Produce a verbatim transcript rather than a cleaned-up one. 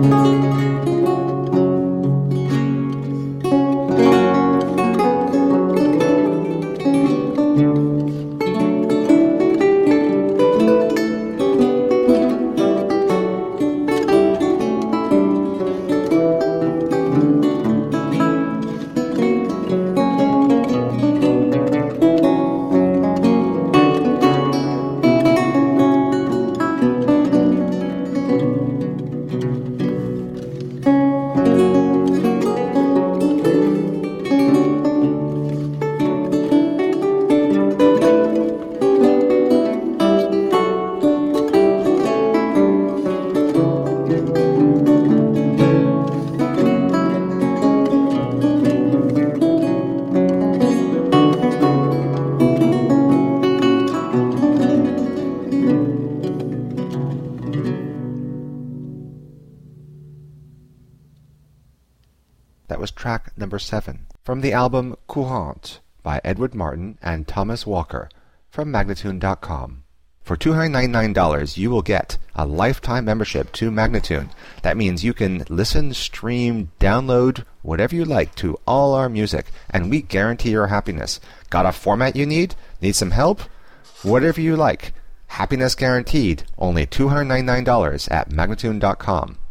That was track number seven from the album Courante by Edward Martin and Thomas Walker from Magnatune dot com. For two hundred ninety-nine dollars, you will get a lifetime membership to Magnatune. That means you can listen, stream, download, whatever you like to all our music, and we guarantee your happiness. Got a format you need? Need some help? Whatever you like. Happiness guaranteed. Only two hundred ninety-nine dollars at Magnatune dot com.